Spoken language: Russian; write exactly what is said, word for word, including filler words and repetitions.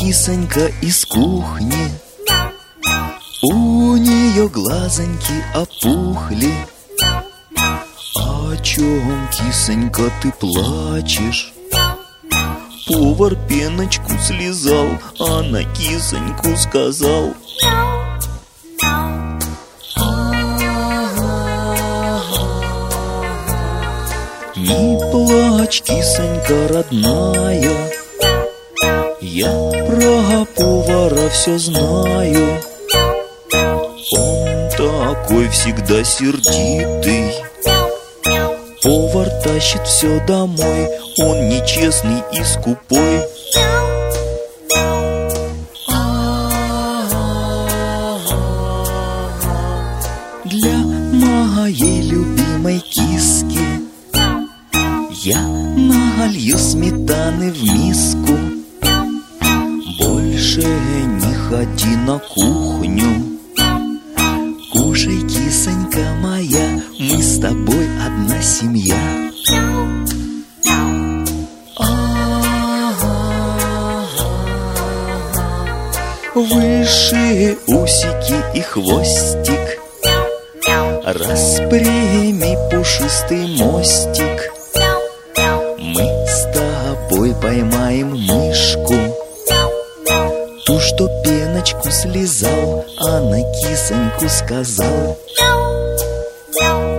кисонька из кухни. У нее глазоньки опухли. О чем, кисонька, ты плачешь? Повар пеночку слезал, а на кисоньку сказал: не плачь, кисонька родная, я про повара все знаю. Он такой всегда сердитый, повар тащит все домой, он нечестный и скупой. Для моей любимой киски я налью сметаны в миску. Больше не ходи на кухню. Кушай, кисонька моя, мы с тобой одна семья. Выше усики и хвостик, распрями пушистый мостик. Мы с тобой поймаем мышку, ту, что пеночку слезал, а на кисоньку сказал: